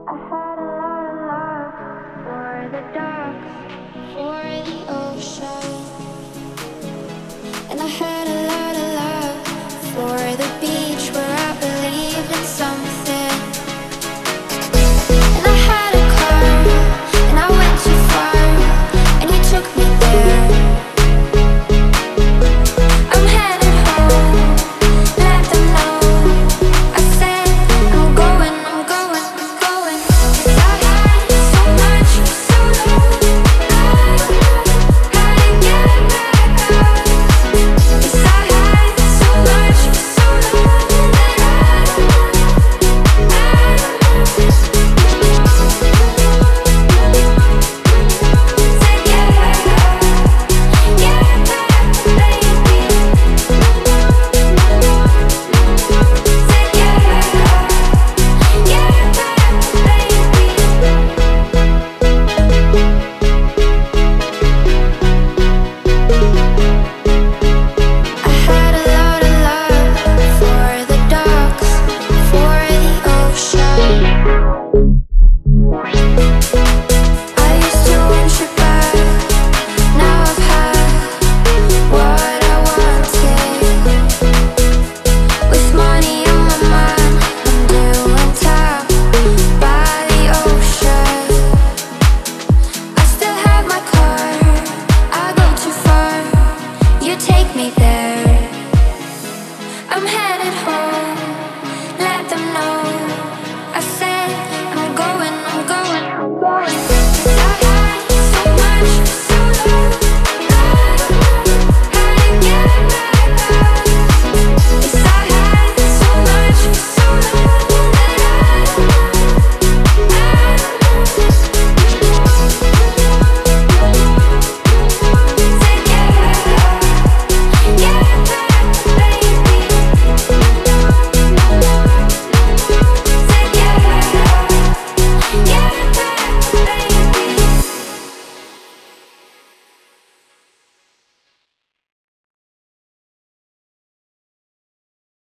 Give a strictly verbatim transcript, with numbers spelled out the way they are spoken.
I had a lot of love for the docks, for the ocean. And I had a lot of love for the beach where I believed in something. And I had a car, and I went too far, and you took me there. I'm headed home, let them know. I said I'm going, I'm going, I'm going. 'Cause I had so much for so long. I had to get back up. 'Cause I had so much for so long that take me there. I'm headed home, let them know. I said